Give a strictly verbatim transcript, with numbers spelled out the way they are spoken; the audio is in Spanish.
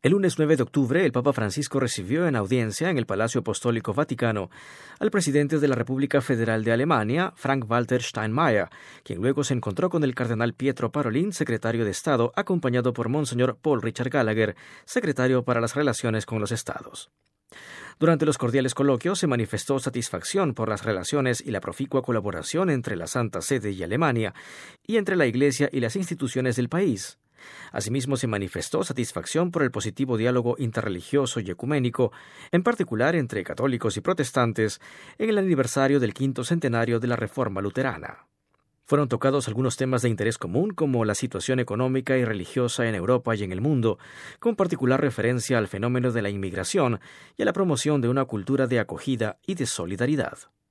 El lunes nueve de octubre, el Papa Francisco recibió en audiencia en el Palacio Apostólico Vaticano al presidente de la República Federal de Alemania, Frank-Walter Steinmeier, quien luego se encontró con el cardenal Pietro Parolin, secretario de Estado, acompañado por Monseñor Paul Richard Gallagher, secretario para las relaciones con los Estados. Durante los cordiales coloquios se manifestó satisfacción por las relaciones y la proficua colaboración entre la Santa Sede y Alemania, y entre la Iglesia y las instituciones del país. Asimismo, se manifestó satisfacción por el positivo diálogo interreligioso y ecuménico, en particular entre católicos y protestantes, en el aniversario del quinto centenario de la Reforma Luterana. Fueron tocados algunos temas de interés común, como la situación económica y religiosa en Europa y en el mundo, con particular referencia al fenómeno de la inmigración y a la promoción de una cultura de acogida y de solidaridad.